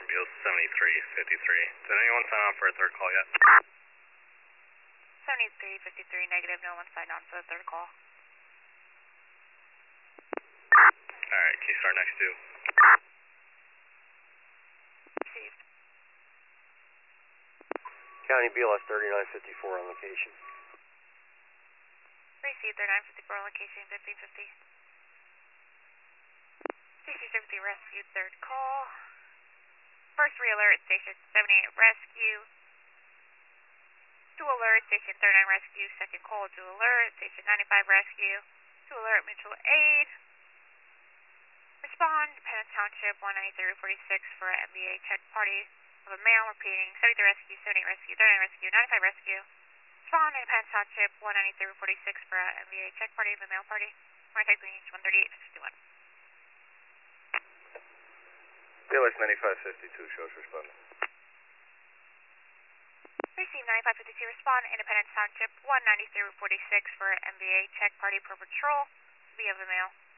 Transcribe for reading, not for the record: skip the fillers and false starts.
Scorpio 7353. Did anyone sign on for a third call yet? 7353, negative, no one signed on for the third call. Alright, can you start next to? Received. County BLS 3954 on location. Received, 3954 on location, 1550. CC-70 rescue, third call. First re-alert, station 78 rescue. Dual alert, station 39 rescue. Second call, dual alert, station 95 rescue. Dual alert, mutual aid. Respond, Independence Township 193-46 for an MVA check party of a male, repeating 73 rescue, 78 rescue, 39 rescue, 95 rescue. Respond, Independence Township 193-46 for an MVA check party of a male party. Contact range 138-51. BLS 9552, shows responding. Receive 9552, respond, Independence Township 193-46 for MVA check party per patrol. Be of a male.